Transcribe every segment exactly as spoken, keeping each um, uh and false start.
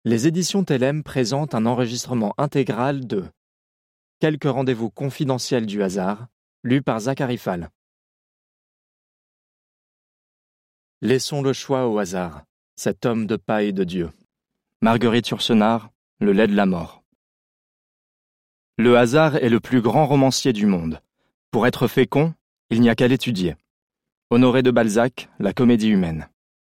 Les éditions Tellem présentent un enregistrement intégral de Quelques rendez-vous confidentiels du hasard, lu par Zachary Fall. Laissons le choix au hasard, cet homme de paille de Dieu. Marguerite Yourcenar, Le lait de la mort. Le hasard est le plus grand romancier du monde. Pour être fécond, il n'y a qu'à l'étudier. Honoré de Balzac, La comédie humaine.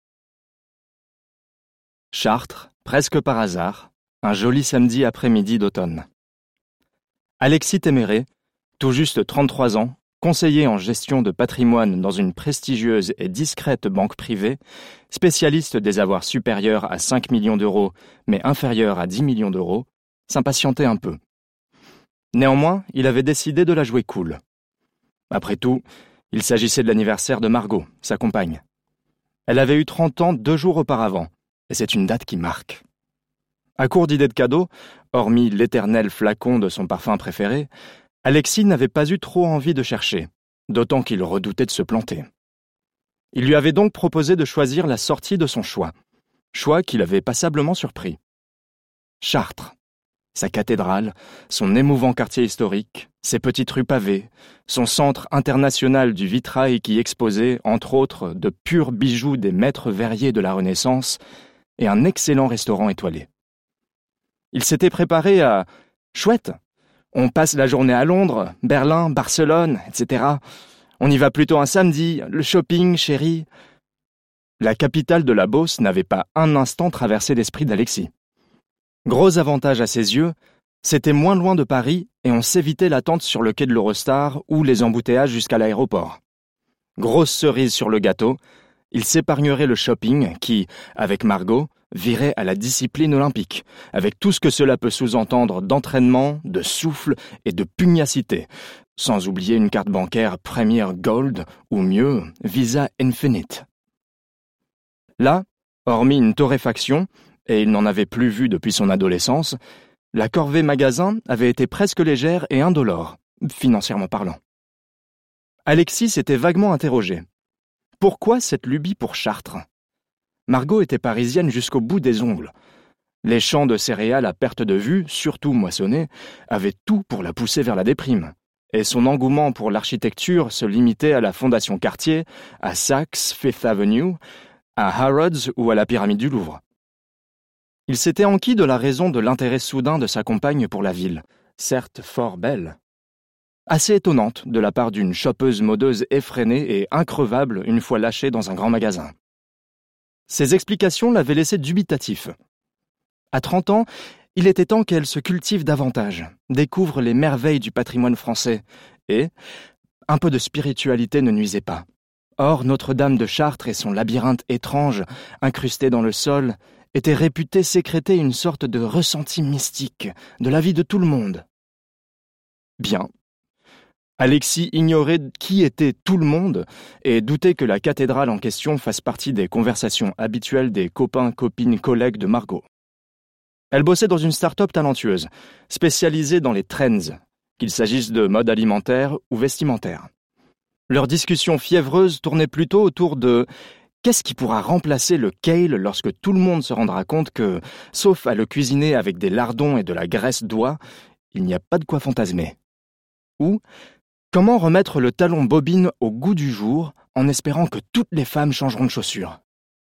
Chartres, presque par hasard, un joli samedi après-midi d'automne. Alexis Téméré, tout juste trente-trois ans, conseiller en gestion de patrimoine dans une prestigieuse et discrète banque privée, spécialiste des avoirs supérieurs à cinq millions d'euros mais inférieurs à dix millions d'euros, s'impatientait un peu. Néanmoins, il avait décidé de la jouer cool. Après tout, il s'agissait de l'anniversaire de Margot, sa compagne. Elle avait eu trente ans deux jours auparavant, et c'est une date qui marque. À court d'idées de cadeaux, hormis l'éternel flacon de son parfum préféré, Alexis n'avait pas eu trop envie de chercher, d'autant qu'il redoutait de se planter. Il lui avait donc proposé de choisir la sortie de son choix, choix qui l'avait passablement surpris. Chartres, sa cathédrale, son émouvant quartier historique, ses petites rues pavées, son centre international du vitrail qui exposait, entre autres, de purs bijoux des maîtres verriers de la Renaissance et un excellent restaurant étoilé. Il s'était préparé à « Chouette, on passe la journée à Londres, Berlin, Barcelone, et cetera. On y va plutôt un samedi, le shopping, chérie. » La capitale de la Beauce n'avait pas un instant traversé l'esprit d'Alexis. Gros avantage à ses yeux, c'était moins loin de Paris et on s'évitait l'attente sur le quai de l'Eurostar ou les embouteillages jusqu'à l'aéroport. Grosse cerise sur le gâteau, il s'épargnerait le shopping qui, avec Margot, virait à la discipline olympique, avec tout ce que cela peut sous-entendre d'entraînement, de souffle et de pugnacité, sans oublier une carte bancaire Premier Gold ou mieux, Visa Infinite. Là, hormis une torréfaction, et il n'en avait plus vu depuis son adolescence, la corvée magasin avait été presque légère et indolore, financièrement parlant. Alexis s'était vaguement interrogé. Pourquoi cette lubie pour Chartres ? Margot était parisienne jusqu'au bout des ongles. Les champs de céréales à perte de vue, surtout moissonnés, avaient tout pour la pousser vers la déprime. Et son engouement pour l'architecture se limitait à la Fondation Cartier, à Saks Fifth Avenue, à Harrods ou à la pyramide du Louvre. Il s'était enquis de la raison de l'intérêt soudain de sa compagne pour la ville, certes fort belle. Assez étonnante de la part d'une chopeuse modeuse effrénée et increvable une fois lâchée dans un grand magasin. Ces explications l'avaient laissé dubitatif. À trente ans, il était temps qu'elle se cultive davantage, découvre les merveilles du patrimoine français, et un peu de spiritualité ne nuisait pas. Or, Notre-Dame de Chartres et son labyrinthe étrange, incrusté dans le sol, étaient réputés sécréter une sorte de ressenti mystique de la vie de tout le monde. Bien. Alexis ignorait qui était tout le monde et doutait que la cathédrale en question fasse partie des conversations habituelles des copains, copines, collègues de Margot. Elle bossait dans une start-up talentueuse, spécialisée dans les trends, qu'il s'agisse de mode alimentaire ou vestimentaire. Leur discussion fiévreuse tournait plutôt autour de « Qu'est-ce qui pourra remplacer le kale lorsque tout le monde se rendra compte que, sauf à le cuisiner avec des lardons et de la graisse d'oie, il n'y a pas de quoi fantasmer ?» Ou comment remettre le talon bobine au goût du jour en espérant que toutes les femmes changeront de chaussures?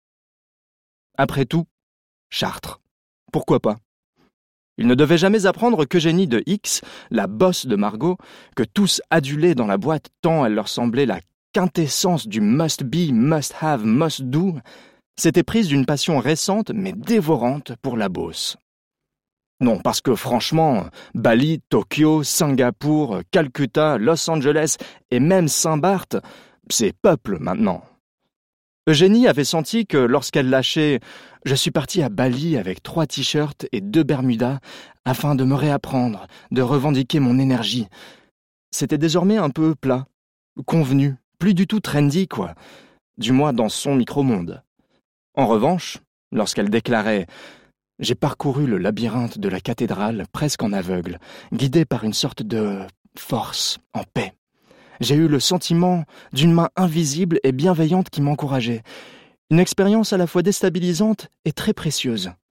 Après tout, Chartres. Pourquoi pas? Il ne devait jamais apprendre qu'Eugénie de X, la bosse de Margot, que tous adulaient dans la boîte tant elle leur semblait la quintessence du must be, must have, must do, s'était prise d'une passion récente mais dévorante pour la Beauce. Non, parce que franchement, Bali, Tokyo, Singapour, Calcutta, Los Angeles et même Saint-Barth, c'est peuple maintenant. Eugénie avait senti que lorsqu'elle lâchait « Je suis partie à Bali avec trois t-shirts et deux bermudas afin de me réapprendre, de revendiquer mon énergie », c'était désormais un peu plat, convenu, plus du tout trendy quoi, du moins dans son micro-monde. En revanche, lorsqu'elle déclarait « J'ai parcouru le labyrinthe de la cathédrale presque en aveugle, guidé par une sorte de force, en paix. J'ai eu le sentiment d'une main invisible et bienveillante qui m'encourageait. Une expérience à la fois déstabilisante et très précieuse.